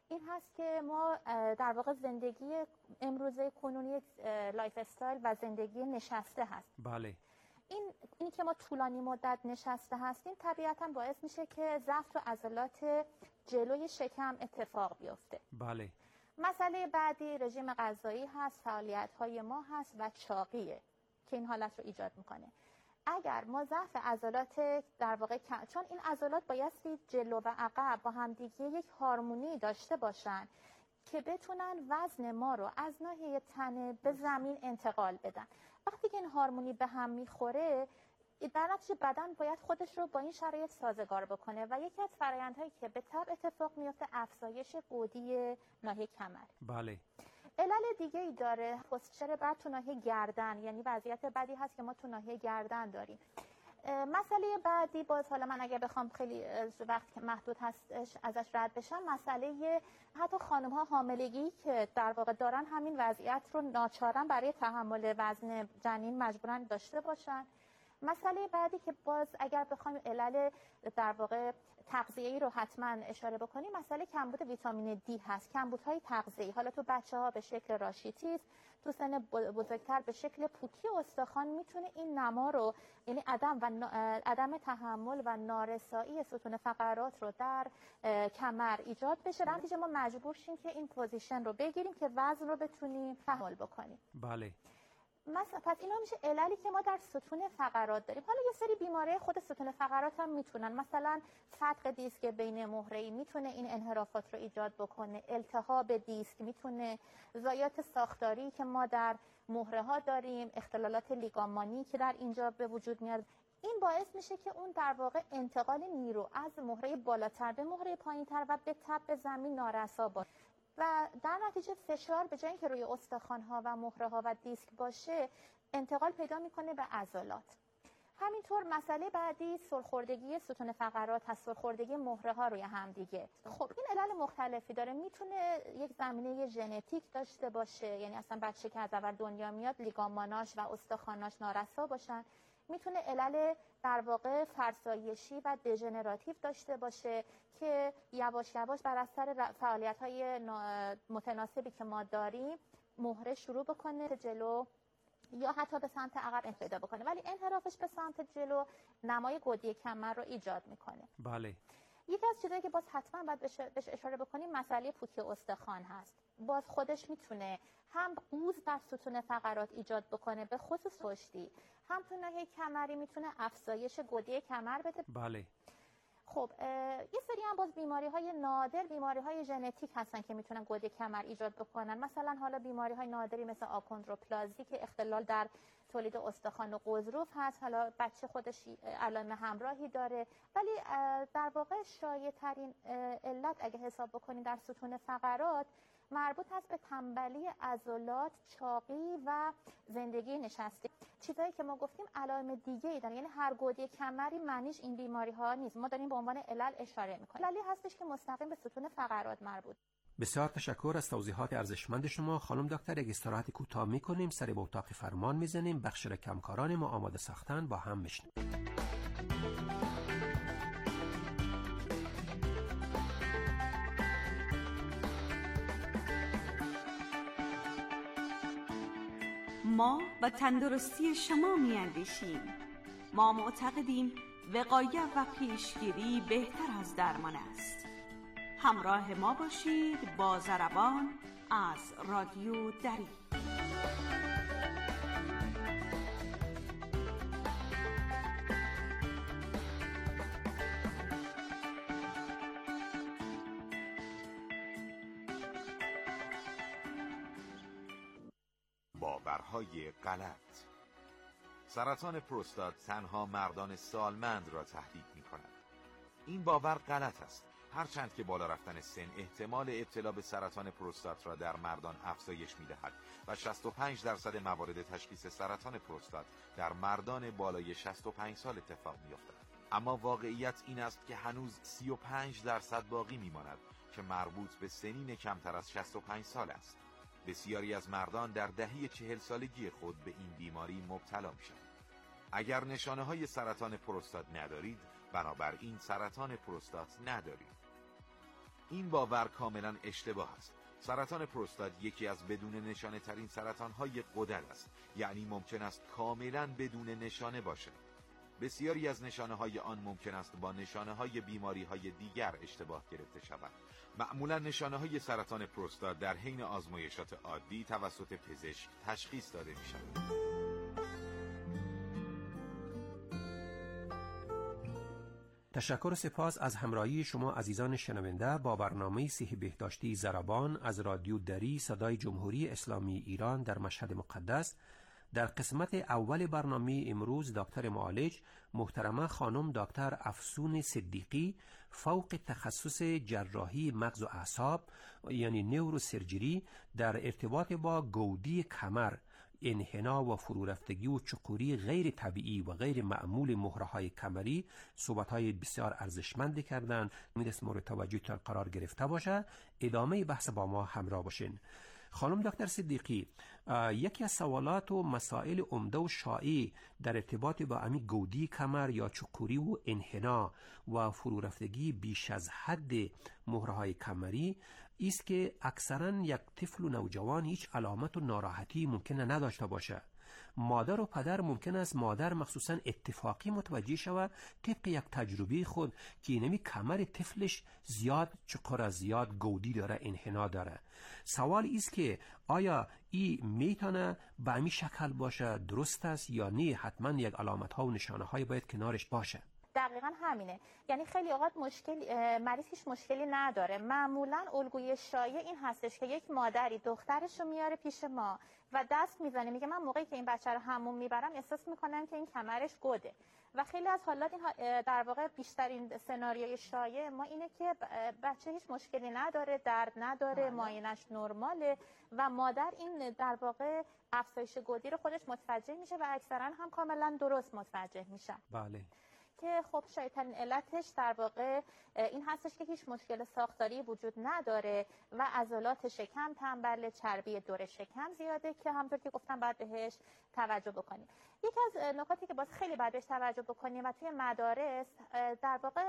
این هست که ما در واقع زندگی امروزه کنونی لایف استایل و زندگی نشسته هست. بله. این اینی که ما طولانی مدت نشسته هستیم طبیعتاً باعث میشه که ضعف و عضلات جلوی شکم اتفاق بیفته. بله. مسئله بعدی رژیم غذایی هست، فعالیت‌های ما هست و چاقیه که این حالت رو ایجاد میکنه. اگر ما ضعف عضلات در واقع چون این عضلات بایستی جلو و عقب با همدیگه یک هارمونی داشته باشن که بتونن وزن ما رو از ناحیه تنه به زمین انتقال بدن. وقتی که این هارمونی به هم میخوره در نتیجه بدن باید خودش رو با این شرایط سازگار بکنه و یکی از فرآیندهایی که به طبع اتفاق میفته افزایش گودی ناحیه کمر. بله. علل دیگه ای داره پوستچر بعد تو ناحیه گردن، یعنی وضعیت بدی هست که ما تو ناحیه گردن داریم. مسئله بعدی باز حالا من اگر بخوام خیلی وقت محدود هستش ازش رد بشم، مسئله حتی خانم ها حاملگی که در واقع دارن همین وضعیت رو ناچارن برای تحمل وزن جنین مجبورن داشته باشن. مسئله بعدی که باز اگر بخوایم علل در واقع تغذیه‌ای رو حتما اشاره بکنیم، مسئله کمبود ویتامین دی هست. کمبودهای تغذیه‌ای حالا تو بچه‌ها به شکل راشیتیسم، تو سن بزرگتر به شکل پوکی استخوان میتونه این نما رو، یعنی عدم و عدم تحمل و نارسایی ستون فقرات رو در کمر ایجاد بشه. در نتیجه ما مجبور شیم که این پوزیشن رو بگیریم که وزن رو بتونیم تحمل بکنیم. بله. مثلا پس اینا میشه عللی که ما در ستون فقرات داریم. حالا یه سری بیماری خود ستون فقرات هم میتونن، مثلا فتق دیسک بین مهره‌ای میتونه این انحرافات رو ایجاد بکنه، التهاب دیسک میتونه، ضایعات ساختاری که ما در مهره ها داریم، اختلالات لیگامانی که در اینجا به وجود میاد، این باعث میشه که اون در واقع انتقال نیرو از مهره بالاتر به مهره پایینتر و به تب زمین نارسا باشه و در نتیجه فشار به جای اینکه روی استخوان‌ها و مهره‌ها و دیسک باشه انتقال پیدا میکنه به عضلات. همینطور مسئله بعدی سرخوردگی ستون فقرات هست، سرخوردگی مهره‌ها روی هم دیگه. خب این علل مختلفی داره، میتونه یک زمینه ژنتیک داشته باشه، یعنی اصلا بچه که از اول دنیا میاد لیگاماناش و استخواناش نارسا باشن، میتونه علل در واقع فرسایشی و دژنراتیو داشته باشه که یواش یواش بر اثر فعالیت‌های متناسبی که ما داریم مهره شروع بکنه جلو یا حتی به سمت عقب انحراف بکنه، ولی انحرافش به سمت جلو نمای گودی کمر رو ایجاد میکنه. بله. یکی از چیزایی که باز حتما باید بهش اشاره بکنیم مسئله پوکی استخوان هست. باز خودش میتونه هم قوز در ستون فقرات ایجاد بکنه به خصوص پشتی، هم تو ناحیه کمری میتونه افزایش گودی کمر بده. بله. خب یه سری هم باز بیماری های نادر، بیماری های ژنتیک هستن که میتونن گودی کمر ایجاد بکنن. مثلا حالا بیماری های نادری مثل آکوندروپلازی که اختلال در تولید استخوان و غضروف هست، حالا بچه خودش علائم همراهی داره، ولی در واقع شایع ترین علت اگه حساب بکنین در ستون فقرات مربوط هست به تنبلی عضلات، چاقی و زندگی نشسته. چیزایی که ما گفتیم علائم دیگه ای دارن، یعنی هر گودی کمری معنیش این بیماری ها نیست. ما داریم به عنوان علل اشاره میکنیم. عللی هستش که مستقیم به ستون فقرات مربوط. بسیار تشکر از توضیحات ارزشمند شما خانم دکتر. یک استراحت کوتاه میکنیم، سر به اتاق فرمان میزنیم، بخش را کمکاران ما آماده ساختن با هم میشنیم. ما و تندرستی شما می اندیشیم. ما معتقدیم وقایه و پیشگیری بهتر از درمان است. همراه ما باشید با ضربان از رادیو دری. باورهای غلط. سرطان پروستات تنها مردان سالمند را تهدید می کند. این باور غلط است. هرچند که بالا رفتن سن احتمال ابتلا به سرطان پروستات را در مردان افزایش می دهد و شصت و پنج درصد موارد تشخیص سرطان پروستات در مردان بالای شصت و پنج سال اتفاق می افتد. اما واقعیت این است که هنوز سی و پنج درصد باقی می ماند که مربوط به سنین کمتر از شصت و پنج سال است. بسیاری از مردان در دهه چهل سالگی خود به این بیماری مبتلا میشند. اگر نشانه های سرطان پروستات ندارید، بنابراین سرطان پروستات ندارید. این باور کاملا اشتباه است. سرطان پروستات یکی از بدون نشانه ترین سرطان‌های غدد است، یعنی ممکن است کاملا بدون نشانه باشد. بسیاری از نشانه‌های آن ممکن است با نشانه‌های بیماری‌های دیگر اشتباه گرفته شود. معمولا نشانه‌های سرطان پروستات در حین آزمایشات عادی توسط پزشک تشخیص داده می‌شود. تشکر و سپاس از همراهی شما عزیزان شنونده با برنامه صحی بهداشتی زربان از رادیو دری صدای جمهوری اسلامی ایران در مشهد مقدس. در قسمت اول برنامه امروز دکتر معالج محترمه خانم دکتر افسون صدیقی فوق تخصص جراحی مغز و اعصاب یعنی نوروسرجری در ارتباط با گودی کمر، انحنا و فرورفتگی و چقوری غیر طبیعی و غیر معمول مهره‌های کمری صحبت‌های بسیار ارزشمندی کردند. امیدوارم مورد توجهتان قرار گرفته باشه. ادامه بحث با ما همراه باشین. خانم دکتر صدیقی، یکی از سوالات و مسائل عمده و شایع در ارتباط با امی گودی کمر یا چقوری و انحنا و فرورفتگی بیش از حد مهره‌های کمری است که اکثرا یک طفل و نوجوان هیچ علامت و ناراحتی ممکنه نداشته باشه. مادر و پدر ممکن است مادر مخصوصا اتفاقی متوجه شود طبق یک تجربه خود که اینمی کمر طفلش زیاد چقر، زیاد گودی داره، انحنا داره. سوال است که آیا این میتونه به همین شکل باشه، درست است یا نه؟ حتما یک علامت ها و نشانه های باید کنارش باشه. دقیقاً همینه. یعنی خیلی اوقات مشکل مریض هیچ مشکلی نداره. معمولاً الگوی شایع این هستش که یک مادری دخترش رو میاره پیش ما و دست میزنه، میگه من موقعی که این بچه رو حموم میبرم احساس میکنم که این کمرش گوده. و خیلی از حالات این در واقع بیشترین سناریوی شایع ما اینه که بچه هیچ مشکلی نداره، درد نداره، معاینش نرماله و مادر این در واقع افزایش گودی رو خودش متوجه میشه و اکثرا هم کاملا درست متوجه میشه. بله. که خب شایع‌ترین علتش در واقع این هستش که هیچ مشکل ساختاری وجود نداره و عضلات شکم تنبل، چربی دور شکم زیاده که همونطور که گفتم باید بهش توجه بکنیم. یکی از نکاتی که باز خیلی باید بهش توجه بکنیم و توی مدارس در واقع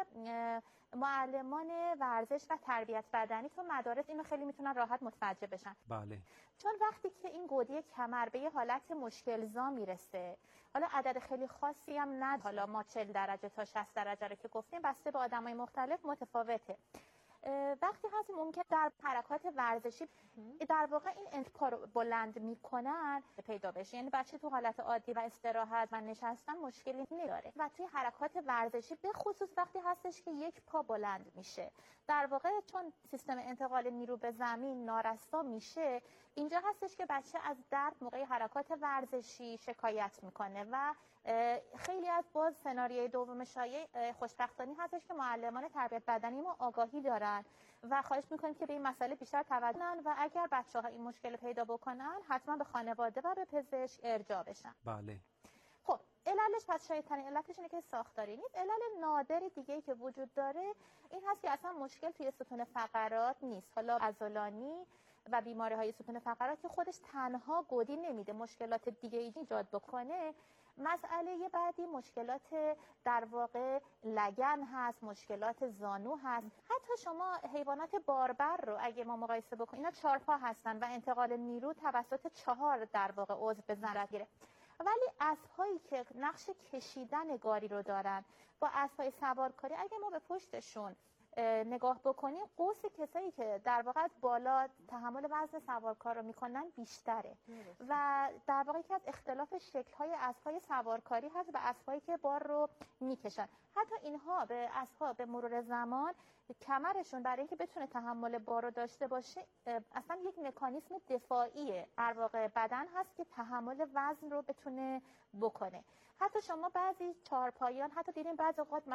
معلمان ورزش و تربیت بدنی تو مدارس اینو خیلی میتونن راحت متوجه بشن. بله. چون وقتی که این گودی کمر به یه حالت مشکل‌زا میرسه، حالا عدد خیلی خاصی هم نه، حالا ما چهل درجه تا شصت درجه رو که گفتیم بسته به آدمای مختلف متفاوته. وقتی هست ممکن در حرکات ورزشی در واقع این انتقا رو بلند میکنن پیدا بشه، یعنی بچه تو حالت عادی و استراحت و نشستن مشکلی نداره و توی حرکات ورزشی به خصوص وقتی هستش که یک پا بلند میشه در واقع چون سیستم انتقال نیرو به زمین نارسا میشه، اینجا هستش که بچه از درد موقع حرکات ورزشی شکایت میکنه و خیلی از باز سناریوی دوم شایع خوشبختانه هستش که معلمان تربیت بدنی ما آگاهی دارن و خواهش میکنیم که به این مسئله بیشتر توجه کنن و اگر بچه‌ها این مشکل پیدا بکنن حتما به خانواده و به پزشک ارجاع بشن. بله. خب علتش پس شایع‌ترین علتش اینه که ساختاری نیست. علت نادر دیگه‌ای که وجود داره این هست که اصلا مشکل توی ستون فقرات نیست. حالا عضلانی و بیماری‌های ستون فقرات که خودش تنها گودی نمیده، مشکلات دیگه‌ای ایجاد بکنه. مسئله بعدی مشکلات در واقع لگن هست، مشکلات زانو هست. حتی شما حیوانات باربر رو اگه ما مقایسه بکنیم، اینا چهار پا هستن و انتقال نیرو توسط چهار در واقع عضو به ضرر گیره. ولی اسب‌هایی که نقش کشیدن گاری رو دارن با اسب‌های سوارکاری، اگه ما به پشتشون نگاه بکنیم، قوس کسایی که در واقع بالا تحمل وزن سوارکار رو میکنن بیشتره و در واقع که از اختلاف شکل‌های اسب‌های سوارکاری هست و اسب‌هایی که بار رو میکشن. حتی اینها به اسب‌ها به مرور زمان کمرشون برای اینکه بتونه تحمل بار رو داشته باشه اصلا یک مکانیزم دفاعی در واقع بدن هست که تحمل وزن رو بتونه بکنه. حتی شما بعضی چهارپایان حتی دیدین بعضی اوقات